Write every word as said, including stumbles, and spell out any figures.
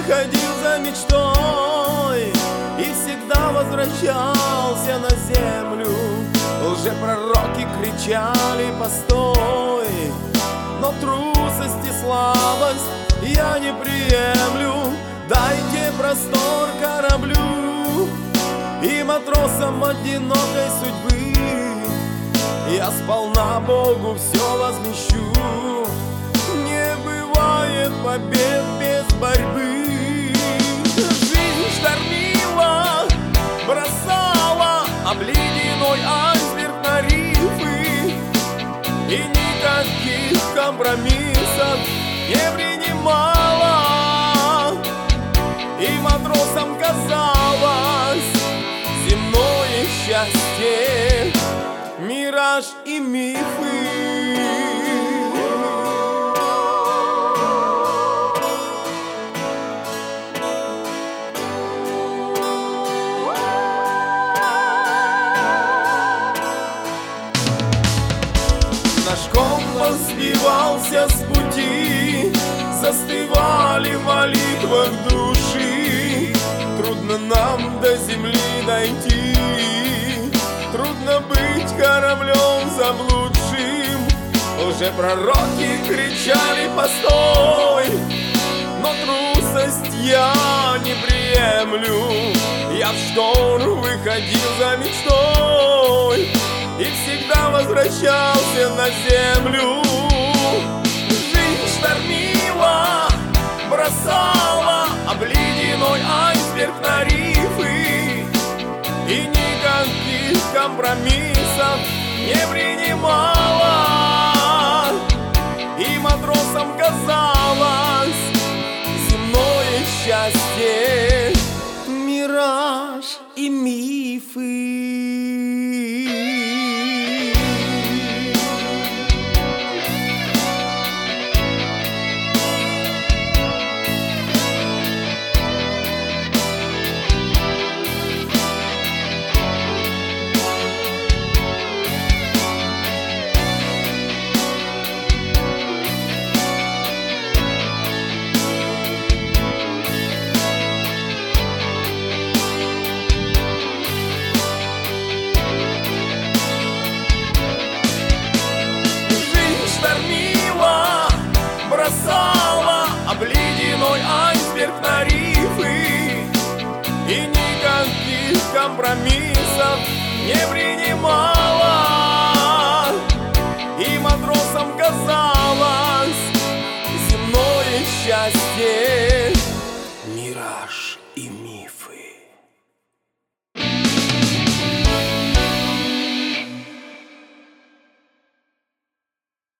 выходил за мечтой и всегда возвращался на землю. Лжепророки кричали: постой! Но трусость и слабость я не приемлю. Дайте простор кораблю и матросам одинокой судьбы. Я сполна Богу все возмещу. Не бывает побед без борьбы. Жизнь штормила, бросала об ледяной айсберг на рифы, и никаких компромиссов не принимала. И матросам казалось земное счастье — мираж и мифы. Наш компас сбивался с пути, застывали в молитвах души. Трудно нам до земли дойти, трудно быть кораблем заблудшим. Лжепророки кричали: постой! Но трусость я не приемлю. Я в шторм выходил за мечтой и всегда возвращался на землю. Жизнь штормила, бросала об ледяной айсберг на рифы, и никаких компромиссов не принимала. И матросам казалось земное счастье — мираж и мифы. Бросала об ледяной айсберг на рифы, и никаких компромиссов не принимала. И матросам казалось земное счастье — мираж и мифы.